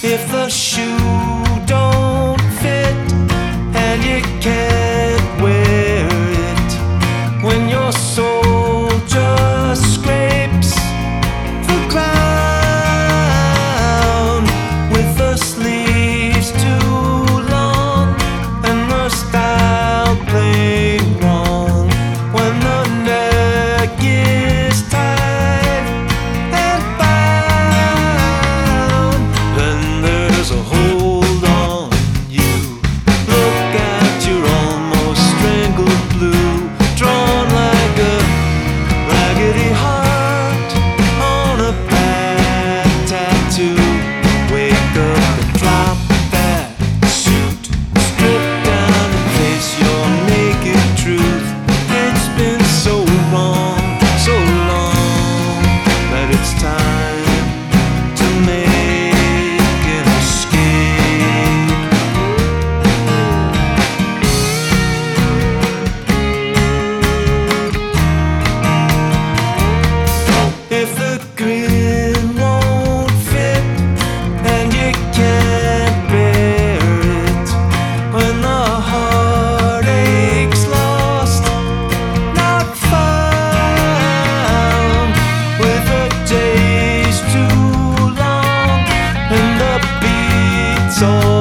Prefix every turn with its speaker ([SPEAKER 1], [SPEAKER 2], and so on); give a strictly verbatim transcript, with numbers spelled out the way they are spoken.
[SPEAKER 1] If the shoe don't fit and you can't wear it, when your soul just scrapes the ground with the sleeves too long and the style plain wrong, when the neck is tight and bound, then there's a hold on you. Look at your almost strangled blue, drawn like a raggedy heart on a back tattoo. Wake up and drop that suit, strip down and face your naked truth. It's been so wrong, so long, that it's time to make an escape. If the grin won't fit and you can't bear it, when the heartache's lost, not found, with the days too long and the beats all